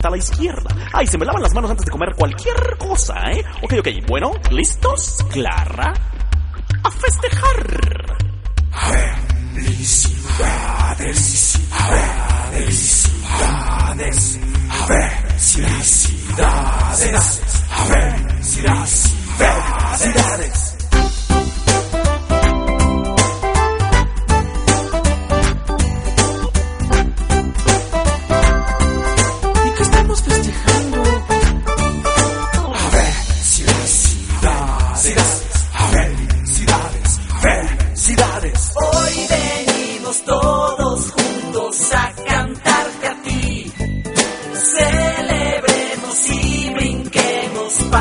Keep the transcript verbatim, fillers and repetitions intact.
a la izquierda. Ay, se me lavan las manos antes de comer cualquier cosa, ¿eh? Ok, ok, bueno, ¿listos? Clara, a festejar. Felicidades.